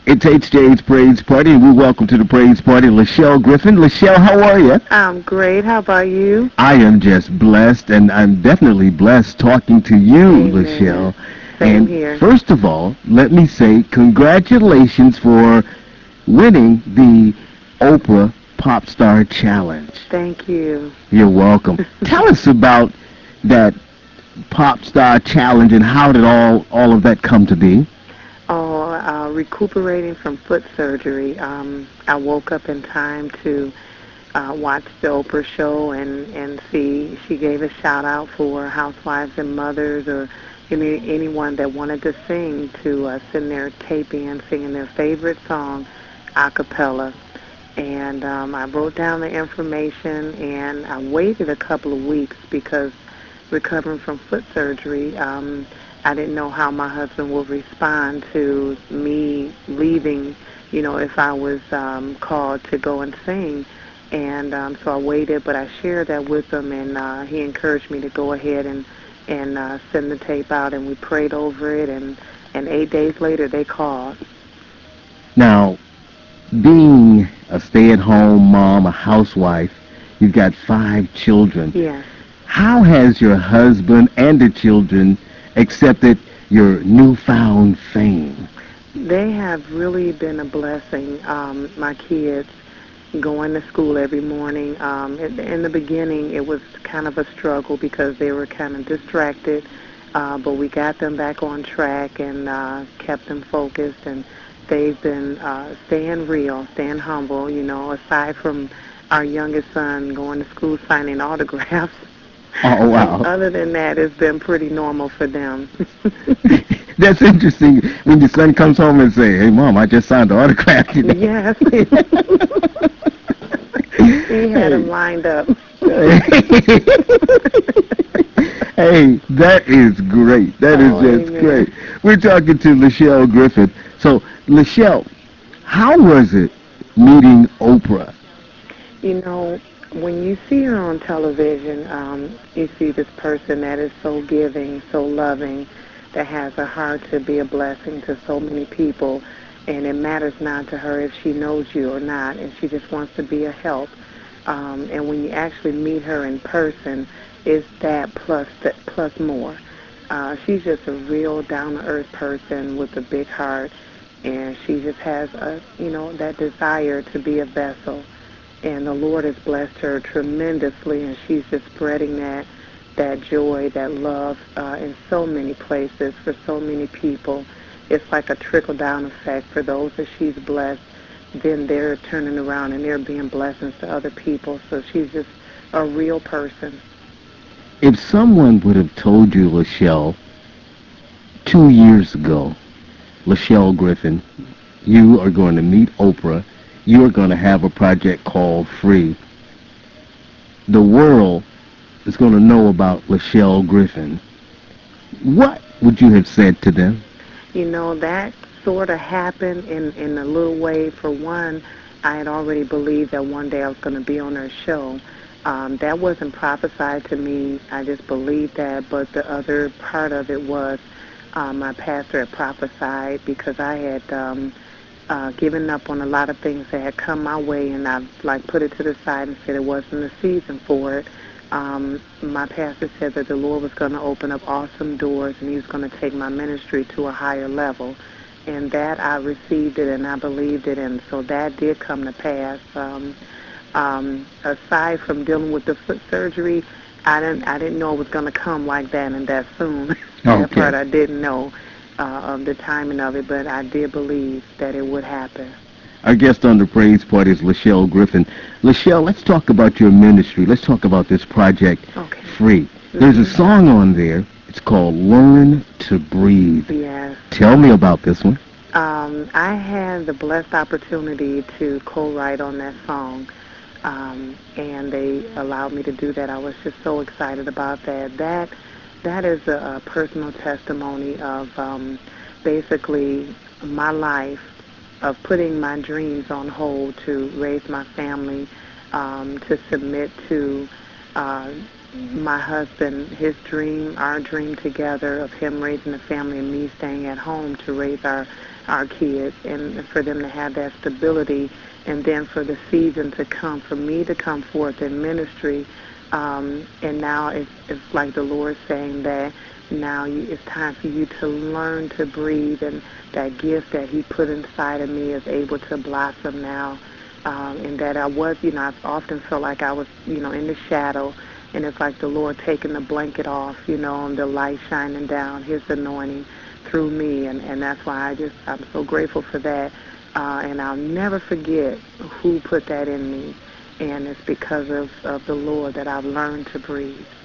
It's HJ's Praise Party, and we welcome to the Praise Party Lachelle Griffin. Lachelle, how are you? I'm great. How about you? I am just blessed, and I'm definitely blessed talking to you, Amen. Lachelle. Same And here. first of all, let me say congratulations for winning the Oprah Pop Star Challenge. Thank you. You're welcome. Tell us about that Pop Star Challenge and how did all of that come to be? Oh, recuperating from foot surgery. I woke up in time to watch the Oprah show and see she gave a shout out for housewives and mothers or anyone that wanted to sing to send their tape in singing their favorite song a cappella. And I wrote down the information, and I waited a couple of weeks because recovering from foot surgery, I didn't know how my husband would respond to me leaving, if I was called to go and sing. And so I waited, but I shared that with him, and he encouraged me to go ahead and send the tape out, and we prayed over it, and 8 days later they called. Now, being a stay-at-home mom, a housewife, you've got 5 children. Yes. How has your husband and the children accepted your newfound fame? They have really been a blessing. My kids going to school every morning. In the beginning, it was kind of a struggle because they were kind of distracted, but we got them back on track and kept them focused, and they've been staying real, staying humble, aside from our youngest son going to school signing autographs. Oh, wow. Other than that, it's been pretty normal for them. That's interesting when your son comes home and say, hey, Mom, I just signed the autograph today. Yes. He had them Hey, lined up. hey, that is great. That is Oh, just amen. great. We're talking to Lachelle Griffin. So, Lachelle, how was it meeting Oprah? You know, when you see her on television, you see this person that is so giving, so loving, that has a heart to be a blessing to so many people, and it matters not to her if she knows you or not, and she just wants to be a help. And when you actually meet her in person, it's that plus more. She's just a real down-to-earth person with a big heart, and she just has that desire to be a vessel, and the Lord has blessed her tremendously, and she's just spreading that joy, that love in so many places for so many people. It's like a trickle down effect for those that she's blessed. Then they're turning around and they're being blessings to other people. So she's just a real person. If someone would have told you, Lachelle, 2 years ago, Lachelle Griffin, you are going to meet Oprah, you are going to have a project called Free, the world is going to know about Lachelle Griffin, what would you have said to them? That sort of happened in a little way. For one, I had already believed that one day I was going to be on her show. That wasn't prophesied to me. I just believed that. But the other part of it was my pastor had prophesied because I had given up on a lot of things that had come my way, and I like put it to the side and said it wasn't the season for it. My pastor said that the Lord was going to open up awesome doors, and he was going to take my ministry to a higher level. And that I received it, and I believed it, and so that did come to pass. Aside from dealing with the foot surgery, I didn't know it was going to come like that and that soon. That Okay. part I didn't know of the timing of it, but I did believe that it would happen. Our guest on the Praise Party is Lachelle Griffin. Lachelle, let's talk about your ministry. Let's talk about this project, Okay. Free. There's a Mhm. song on there. It's called Learn to Breathe. Yes. Tell me about this one. I had the blessed opportunity to co-write on that song, and they allowed me to do that. I was just so excited about that. That is a personal testimony of basically my life of putting my dreams on hold to raise my family, to submit to uh, my husband, his dream, our dream together of him raising a family and me staying at home to raise our our kids, and for them to have that stability, and then for the season to come, for me to come forth in ministry. And now it's like the Lord saying that now it's time for you to learn to breathe, and that gift that he put inside of me is able to blossom now. And that I was, I've often felt like I was, in the shadow, and it's like the Lord taking the blanket off, and the light shining down, his anointing through me, and that's why I'm so grateful for that. And I'll never forget who put that in me, and it's because of the Lord that I've learned to breathe.